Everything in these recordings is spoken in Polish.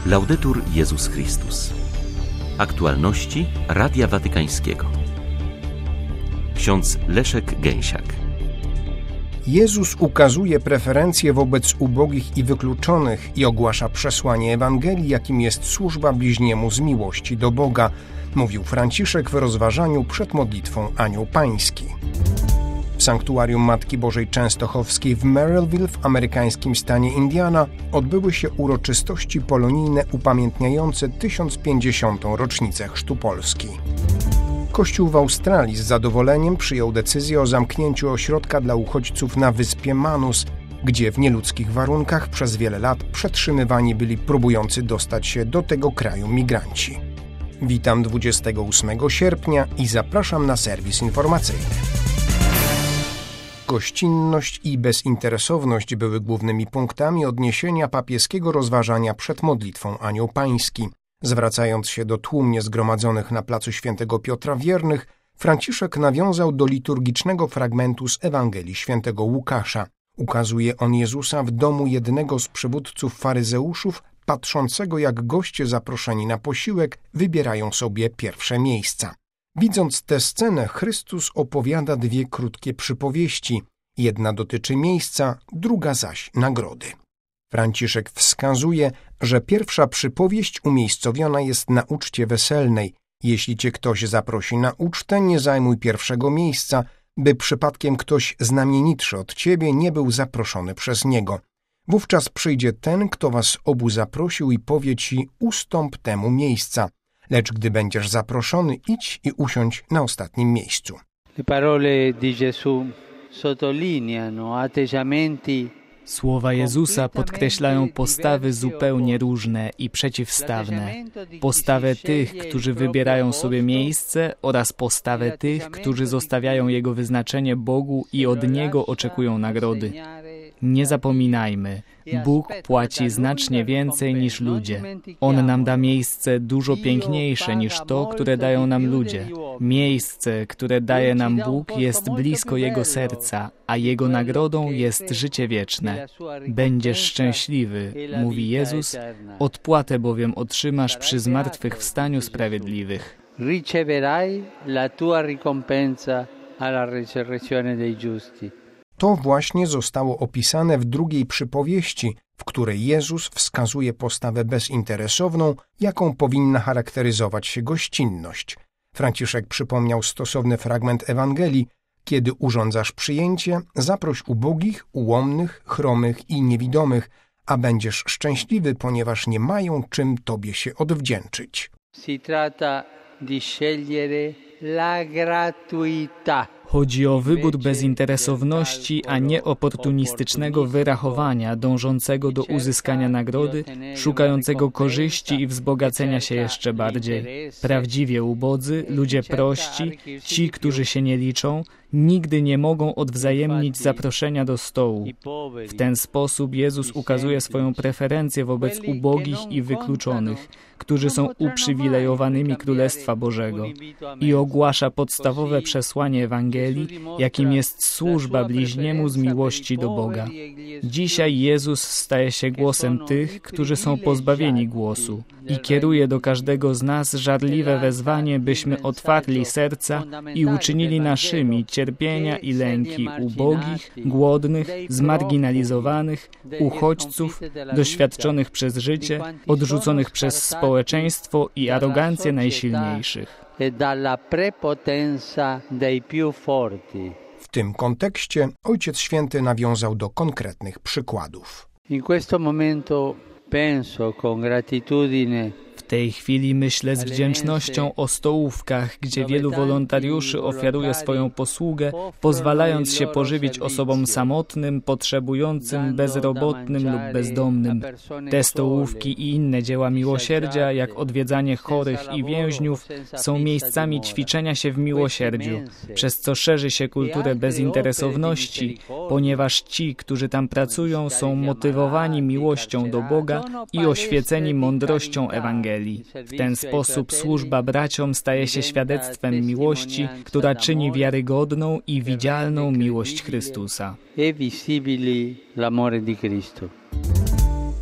Laudetur Jezus Chrystus. Aktualności Radia Watykańskiego. Ksiądz Leszek Gęsiak. Jezus ukazuje preferencje wobec ubogich i wykluczonych i ogłasza przesłanie Ewangelii, jakim jest służba bliźniemu z miłości do Boga, mówił Franciszek w rozważaniu przed modlitwą Anioł Pański. W sanktuarium Matki Bożej Częstochowskiej w Merrillville w amerykańskim stanie Indiana odbyły się uroczystości polonijne upamiętniające 1050. rocznicę chrztu Polski. Kościół w Australii z zadowoleniem przyjął decyzję o zamknięciu ośrodka dla uchodźców na wyspie Manus, gdzie w nieludzkich warunkach przez wiele lat przetrzymywani byli próbujący dostać się do tego kraju migranci. Witam 28 sierpnia i zapraszam na serwis informacyjny. Gościnność i bezinteresowność były głównymi punktami odniesienia papieskiego rozważania przed modlitwą Anioł Pański. Zwracając się do tłumnie zgromadzonych na placu Świętego Piotra wiernych, Franciszek nawiązał do liturgicznego fragmentu z Ewangelii Świętego Łukasza. Ukazuje on Jezusa w domu jednego z przywódców faryzeuszów, patrzącego jak goście zaproszeni na posiłek wybierają sobie pierwsze miejsca. Widząc tę scenę, Chrystus opowiada dwie krótkie przypowieści. Jedna dotyczy miejsca, druga zaś nagrody. Franciszek wskazuje, że pierwsza przypowieść umiejscowiona jest na uczcie weselnej. Jeśli cię ktoś zaprosi na ucztę, nie zajmuj pierwszego miejsca, by przypadkiem ktoś znamienitszy od ciebie nie był zaproszony przez niego. Wówczas przyjdzie ten, kto was obu zaprosił i powie ci: ustąp temu miejsca. Lecz gdy będziesz zaproszony, idź i usiądź na ostatnim miejscu. Le parole di Gesù sottolineano atteggiamenti. Słowa Jezusa podkreślają postawy zupełnie różne i przeciwstawne. Postawę tych, którzy wybierają sobie miejsce, oraz postawę tych, którzy zostawiają Jego wyznaczenie Bogu i od Niego oczekują nagrody. Nie zapominajmy, Bóg płaci znacznie więcej niż ludzie. On nam da miejsce dużo piękniejsze niż to, które dają nam ludzie. Miejsce, które daje nam Bóg, jest blisko Jego serca, a Jego nagrodą jest życie wieczne. Będziesz szczęśliwy, mówi Jezus, odpłatę bowiem otrzymasz przy zmartwychwstaniu sprawiedliwych. Riceverai la tua ricompensa alla resurrezione dei giusti. To właśnie zostało opisane w drugiej przypowieści, w której Jezus wskazuje postawę bezinteresowną, jaką powinna charakteryzować się gościnność. Franciszek przypomniał stosowny fragment Ewangelii: kiedy urządzasz przyjęcie, zaproś ubogich, ułomnych, chromych i niewidomych, a będziesz szczęśliwy, ponieważ nie mają czym tobie się odwdzięczyć. Si tratta di scegliere la gratuità. Chodzi o wybór bezinteresowności, a nie oportunistycznego wyrachowania dążącego do uzyskania nagrody, szukającego korzyści i wzbogacenia się jeszcze bardziej. Prawdziwie ubodzy, ludzie prości, ci, którzy się nie liczą, nigdy nie mogą odwzajemnić zaproszenia do stołu. W ten sposób Jezus ukazuje swoją preferencję wobec ubogich i wykluczonych, którzy są uprzywilejowanymi Królestwa Bożego, i ogłasza podstawowe przesłanie Ewangelii, jakim jest służba bliźniemu z miłości do Boga. Dzisiaj Jezus staje się głosem tych, którzy są pozbawieni głosu, i kieruje do każdego z nas żarliwe wezwanie, byśmy otwarli serca i uczynili naszymi cierpienia i lęki ubogich, głodnych, zmarginalizowanych, uchodźców, doświadczonych przez życie, odrzuconych przez społeczeństwo i arogancję najsilniejszych. W tym kontekście Ojciec Święty nawiązał do konkretnych przykładów. In questo momento penso con gratitudine. W tej chwili myślę z wdzięcznością o stołówkach, gdzie wielu wolontariuszy ofiaruje swoją posługę, pozwalając się pożywić osobom samotnym, potrzebującym, bezrobotnym lub bezdomnym. Te stołówki i inne dzieła miłosierdzia, jak odwiedzanie chorych i więźniów, są miejscami ćwiczenia się w miłosierdziu, przez co szerzy się kulturę bezinteresowności, ponieważ ci, którzy tam pracują, są motywowani miłością do Boga i oświeceni mądrością Ewangelii. W ten sposób służba braciom staje się świadectwem miłości, która czyni wiarygodną i widzialną miłość Chrystusa.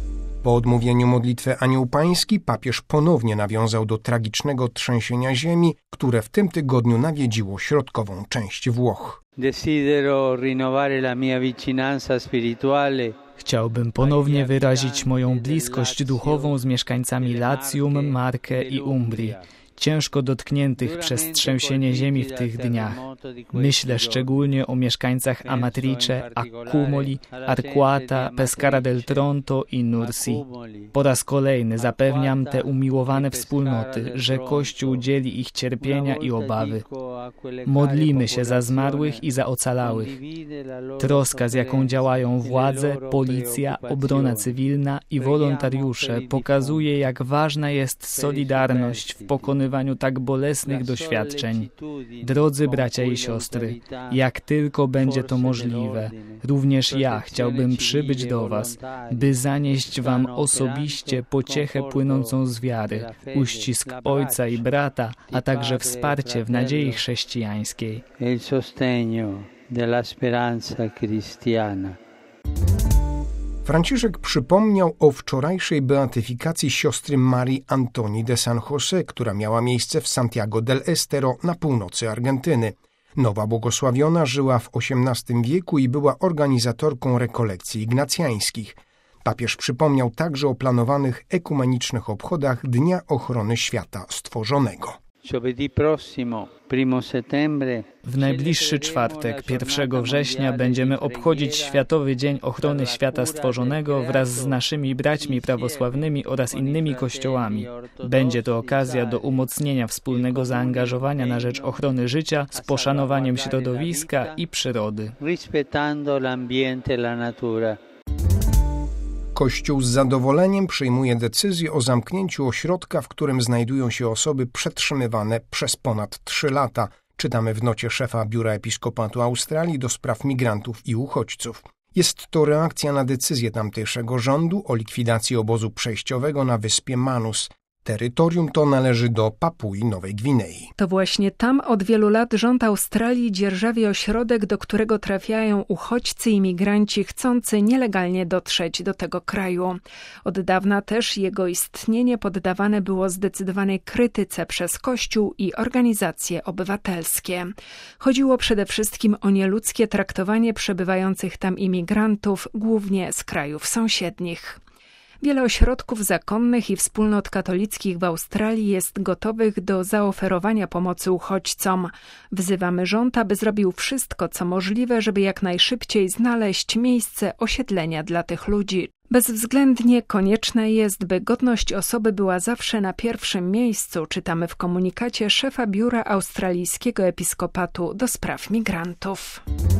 Po odmówieniu modlitwy Anioł Pański papież ponownie nawiązał do tragicznego trzęsienia ziemi, które w tym tygodniu nawiedziło środkową część Włoch. Desidero rinnovare la mia vicinanza spirituale. Chciałbym ponownie wyrazić moją bliskość duchową z mieszkańcami Latium, Marche i Umbrii, ciężko dotkniętych przez trzęsienie ziemi w tych dniach. Myślę szczególnie o mieszkańcach Amatrice, Accumoli, Arquata, Pescara del Tronto i Nursi. Po raz kolejny zapewniam te umiłowane wspólnoty, że Kościół dzieli ich cierpienia i obawy. Modlimy się za zmarłych i za ocalałych. Troska, z jaką działają władze, policja, obrona cywilna i wolontariusze, pokazuje, jak ważna jest solidarność w pokonywaniu tak bolesnych doświadczeń. Drodzy bracia i siostry, jak tylko będzie to możliwe, również ja chciałbym przybyć do was, by zanieść wam osobiście pociechę płynącą z wiary, uścisk ojca i brata, a także wsparcie w nadziei chrześcijańskiej. Il sostegno della speranza cristiana. Franciszek przypomniał o wczorajszej beatyfikacji siostry Marii Antonii de San José, która miała miejsce w Santiago del Estero na północy Argentyny. Nowa błogosławiona żyła w XVIII wieku i była organizatorką rekolekcji ignacjańskich. Papież przypomniał także o planowanych ekumenicznych obchodach Dnia Ochrony Świata Stworzonego. W najbliższy czwartek, 1 września, będziemy obchodzić Światowy Dzień Ochrony Świata Stworzonego wraz z naszymi braćmi prawosławnymi oraz innymi kościołami. Będzie to okazja do umocnienia wspólnego zaangażowania na rzecz ochrony życia z poszanowaniem środowiska i przyrody. Kościół z zadowoleniem przyjmuje decyzję o zamknięciu ośrodka, w którym znajdują się osoby przetrzymywane przez ponad 3 lata. Czytamy w nocie szefa Biura Episkopatu Australii do spraw migrantów i uchodźców. Jest to reakcja na decyzję tamtejszego rządu o likwidacji obozu przejściowego na wyspie Manus. Terytorium to należy do Papui Nowej Gwinei. To właśnie tam od wielu lat rząd Australii dzierżawi ośrodek, do którego trafiają uchodźcy i migranci chcący nielegalnie dotrzeć do tego kraju. Od dawna też jego istnienie poddawane było zdecydowanej krytyce przez Kościół i organizacje obywatelskie. Chodziło przede wszystkim o nieludzkie traktowanie przebywających tam imigrantów, głównie z krajów sąsiednich. Wiele ośrodków zakonnych i wspólnot katolickich w Australii jest gotowych do zaoferowania pomocy uchodźcom. Wzywamy rząd, aby zrobił wszystko, co możliwe, żeby jak najszybciej znaleźć miejsce osiedlenia dla tych ludzi. Bezwzględnie konieczne jest, by godność osoby była zawsze na pierwszym miejscu, czytamy w komunikacie szefa Biura Australijskiego Episkopatu do spraw migrantów.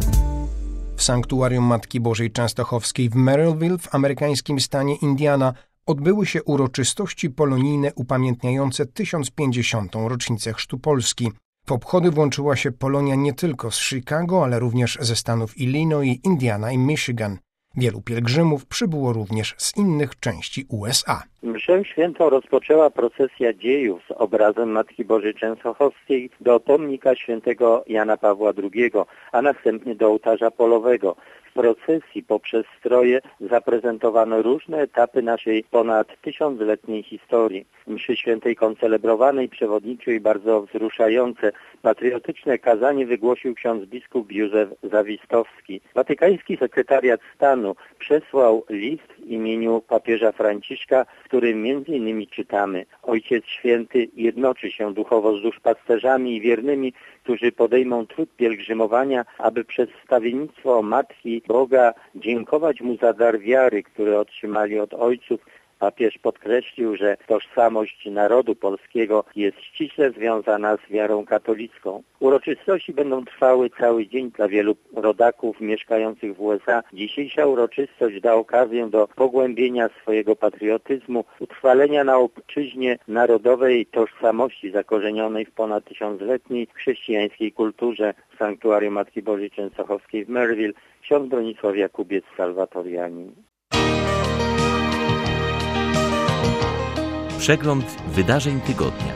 W sanktuarium Matki Bożej Częstochowskiej w Merrillville w amerykańskim stanie Indiana odbyły się uroczystości polonijne upamiętniające 1050. rocznicę chrztu Polski. W obchody włączyła się Polonia nie tylko z Chicago, ale również ze stanów Illinois, Indiana i Michigan. Wielu pielgrzymów przybyło również z innych części USA. Mszę świętą rozpoczęła procesja dziejów z obrazem Matki Bożej Częstochowskiej do pomnika świętego Jana Pawła II, a następnie do ołtarza polowego. W procesji poprzez stroje zaprezentowano różne etapy naszej ponad 1000-letniej historii. Mszy świętej koncelebrowanej, przewodniczył i bardzo wzruszające, patriotyczne kazanie wygłosił ksiądz biskup Józef Zawistowski. Watykański sekretariat stanu przesłał list w imieniu papieża Franciszka, w którym m.in. czytamy: Ojciec Święty jednoczy się duchowo z duszpasterzami i wiernymi, którzy podejmą trud pielgrzymowania, aby przez wstawiennictwo Matki Boga dziękować Mu za dar wiary, który otrzymali od ojców. Papież podkreślił, że tożsamość narodu polskiego jest ściśle związana z wiarą katolicką. Uroczystości będą trwały cały dzień dla wielu rodaków mieszkających w USA. Dzisiejsza uroczystość da okazję do pogłębienia swojego patriotyzmu, utrwalenia na ojczyźnie narodowej tożsamości zakorzenionej w ponad 1000-letniej chrześcijańskiej kulturze. W sanktuarium Matki Bożej Częstochowskiej w Merrillville ksiądz Bronisław Jakubiec, salwatorianin. Przegląd wydarzeń tygodnia.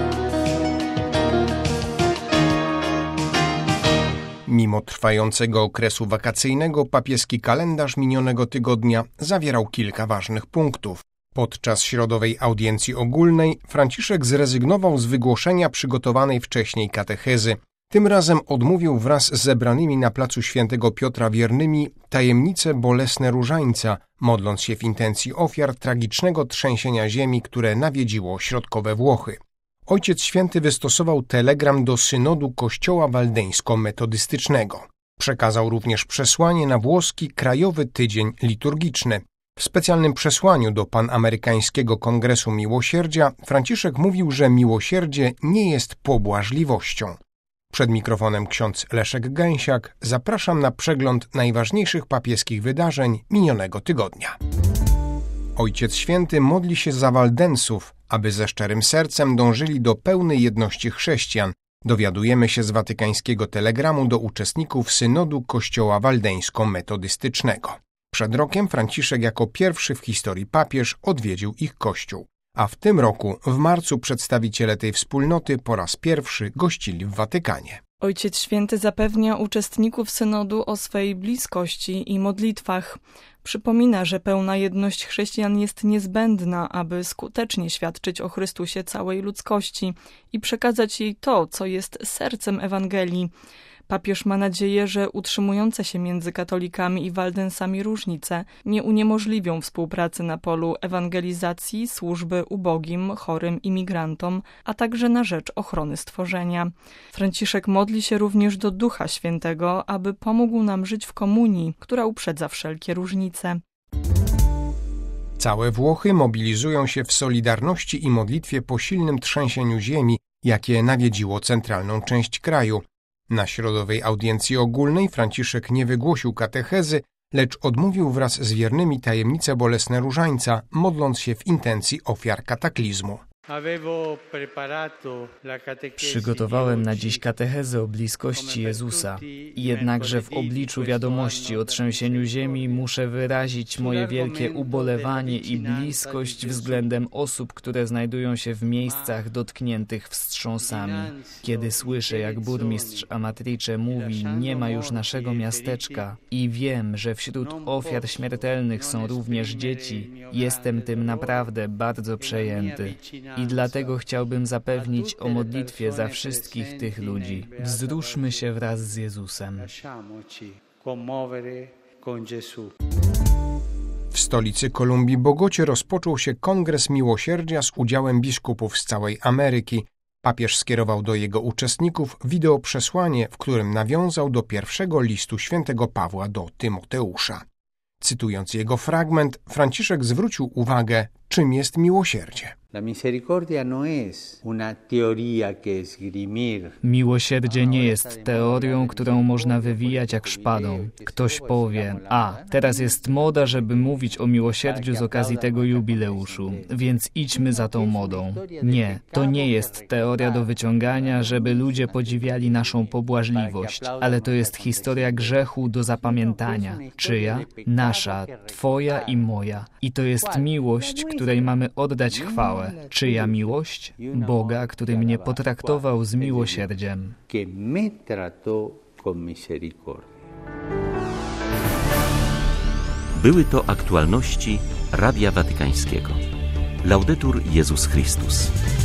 Mimo trwającego okresu wakacyjnego, papieski kalendarz minionego tygodnia zawierał kilka ważnych punktów. Podczas środowej audiencji ogólnej Franciszek zrezygnował z wygłoszenia przygotowanej wcześniej katechezy. Tym razem odmówił wraz z zebranymi na placu Świętego Piotra wiernymi tajemnice bolesne różańca, modląc się w intencji ofiar tragicznego trzęsienia ziemi, które nawiedziło środkowe Włochy. Ojciec Święty wystosował telegram do synodu Kościoła Waldeńsko-Metodystycznego. Przekazał również przesłanie na włoski Krajowy Tydzień Liturgiczny. W specjalnym przesłaniu do Panamerykańskiego Kongresu Miłosierdzia Franciszek mówił, że miłosierdzie nie jest pobłażliwością. Przed mikrofonem ksiądz Leszek Gęsiak. Zapraszam na przegląd najważniejszych papieskich wydarzeń minionego tygodnia. Ojciec Święty modli się za Waldensów, aby ze szczerym sercem dążyli do pełnej jedności chrześcijan. Dowiadujemy się z watykańskiego telegramu do uczestników synodu Kościoła Waldeńsko-Metodystycznego. Przed rokiem Franciszek jako pierwszy w historii papież odwiedził ich kościół, a w tym roku, w marcu, przedstawiciele tej wspólnoty po raz pierwszy gościli w Watykanie. Ojciec Święty zapewnia uczestników synodu o swej bliskości i modlitwach. Przypomina, że pełna jedność chrześcijan jest niezbędna, aby skutecznie świadczyć o Chrystusie całej ludzkości i przekazać jej to, co jest sercem Ewangelii. Papież ma nadzieję, że utrzymujące się między katolikami i Waldensami różnice nie uniemożliwią współpracy na polu ewangelizacji, służby ubogim, chorym imigrantom, a także na rzecz ochrony stworzenia. Franciszek modli się również do Ducha Świętego, aby pomógł nam żyć w komunii, która uprzedza wszelkie różnice. Całe Włochy mobilizują się w solidarności i modlitwie po silnym trzęsieniu ziemi, jakie nawiedziło centralną część kraju. Na środowej audiencji ogólnej Franciszek nie wygłosił katechezy, lecz odmówił wraz z wiernymi tajemnice bolesne różańca, modląc się w intencji ofiar kataklizmu. Przygotowałem na dziś katechezę o bliskości Jezusa. Jednakże w obliczu wiadomości o trzęsieniu ziemi muszę wyrazić moje wielkie ubolewanie i bliskość względem osób, które znajdują się w miejscach dotkniętych wstrząsami. Kiedy słyszę, jak burmistrz Amatrice mówi, nie ma już naszego miasteczka i wiem, że wśród ofiar śmiertelnych są również dzieci, jestem tym naprawdę bardzo przejęty. I dlatego chciałbym zapewnić o modlitwie za wszystkich tych ludzi. Wzruszmy się wraz z Jezusem. W stolicy Kolumbii Bogocie rozpoczął się Kongres Miłosierdzia z udziałem biskupów z całej Ameryki. Papież skierował do jego uczestników wideoprzesłanie, w którym nawiązał do pierwszego listu świętego Pawła do Tymoteusza. Cytując jego fragment, Franciszek zwrócił uwagę, czym jest miłosierdzie. Miłosierdzie nie jest teorią, którą można wywijać jak szpadą. Ktoś powie, teraz jest moda, żeby mówić o miłosierdziu z okazji tego jubileuszu, więc idźmy za tą modą. Nie, to nie jest teoria do wyciągania, żeby ludzie podziwiali naszą pobłażliwość, ale to jest historia grzechu do zapamiętania. Czyja? Nasza, twoja i moja. I to jest miłość, której mamy oddać chwałę. Czyja miłość? Boga, który mnie potraktował z miłosierdziem. Były to aktualności Radia Watykańskiego. Laudetur Jezus Chrystus.